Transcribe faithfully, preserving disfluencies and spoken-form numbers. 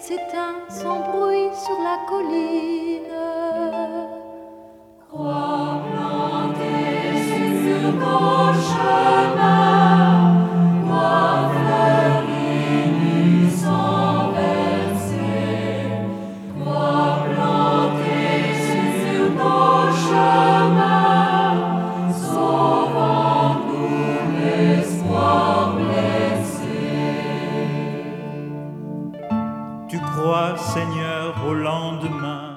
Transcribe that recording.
s'éteint sans bruit sur la colline. Croix plantée sur nos chemins, bois fleuris nus sans verser. Croix plantée sur nos chemins, sauvant-nous l'espoir blessé. Tu crois, Seigneur, au lendemain,